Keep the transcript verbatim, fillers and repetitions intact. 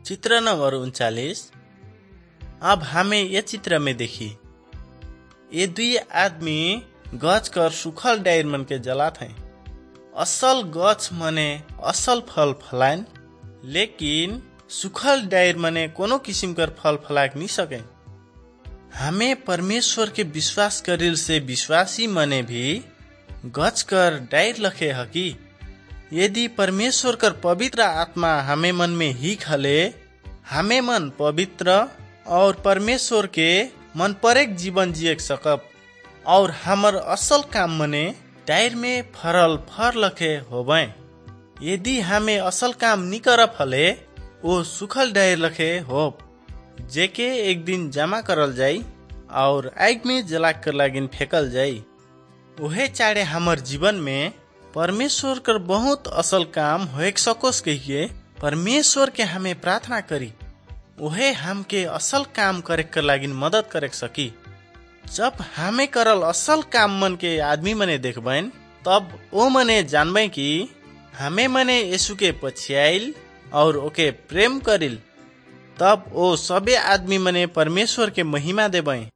चित्र नंबर उनचालीस। अब हमें ये चित्र में देखी ये दुई आदमी गछ कर सुखल डायर मन के जलात हैं। असल गछ मने असल फल फलाइन, लेकिन सुखल डायर मने कोनो किसिम कर फल फलाक नहीं सके। हमें परमेश्वर के विश्वास करिल से विश्वासी मने भी गछ कर डायर लखे हकी। यदि परमेश्वर कर पवित्र आत्मा हमें मन में ही खले, हमें मन पवित्र और परमेश्वर के मन पर एक जीवन जिए सकब और हमर असल काम मने डायर में फरल फर लखे होबे। यदि हमें असल काम नहीं कर फले, वो सुखल डायर लखे होब जेके एक दिन जमा करल जाई और आग में जला कर लागिन फेंकल जाई। वहे चाड़े हमर जीवन में परमेश्वर कर बहुत असल काम हो सकोस कहिए परमेश्वर के हमें प्रार्थना करी। वहे हमके असल काम करे कर लागिन मदद करे सकी। जब हमें करल असल काम मन के आदमी मने देखबैन, तब ओ मने जानबे कि हमें मने यीशु के पछियाइल और ओके प्रेम करिल। तब ओ सबे आदमी मने परमेश्वर के महिमा देबे।